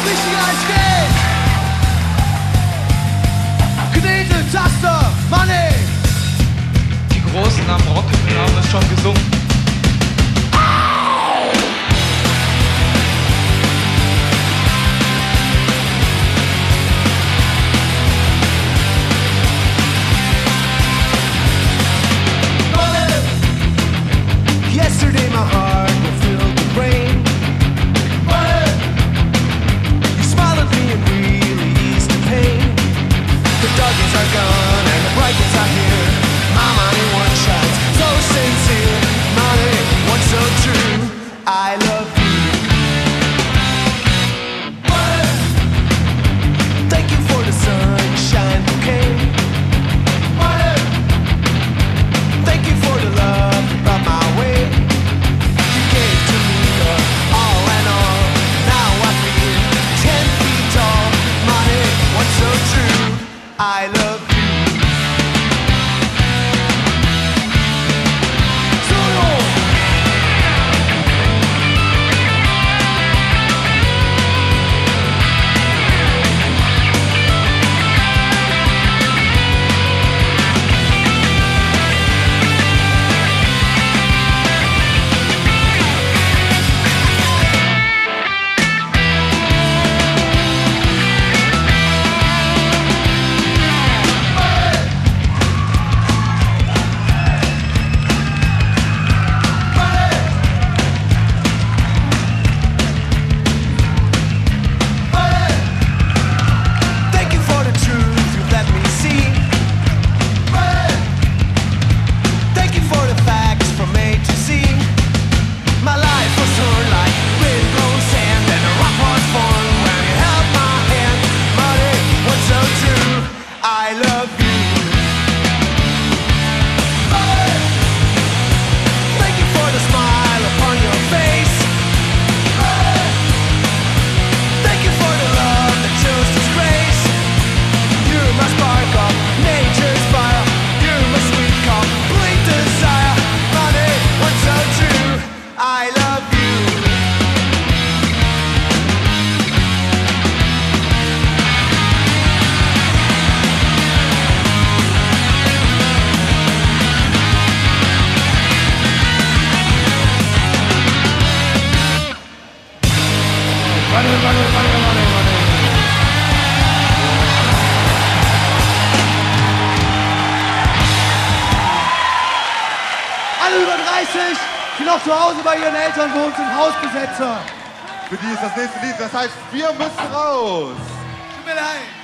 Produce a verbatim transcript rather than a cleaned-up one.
wichtiger als Geld. Knete, Taste, Money. Die Großen haben Rock'n'Roll, haben es schon gesungen. Yesterday my heart was filled with rain. You smiled at me and really eased the pain. The dark days are gone and the bright days are here. My money one shines so sincere. Money one so true. I love you. Thank you for the sunshine bouquet. Thank you for the love you brought my way. You gave to me your all and all. Now I feel ten feet tall. Money, what's so true? I love you. Solo. Thank you for the truth you let me see. Thank you for the facts from A to Z. My life was torn like wind-blown sand, and a rock was formed when you held my hand. Money, what's so true? I love you. Thank you for the smile upon your face. Thank you for the love that chose this grace. You're my spark of nature's fire. You're my sweet complete desire. Money, what's so true? I love you. Money, money, money, money, money. Alle über dreißig, die noch zu Hause bei ihren Eltern wohnen, sind Hausbesetzer. Für die ist das nächste Lied, das heißt, wir müssen raus. Tut mir leid.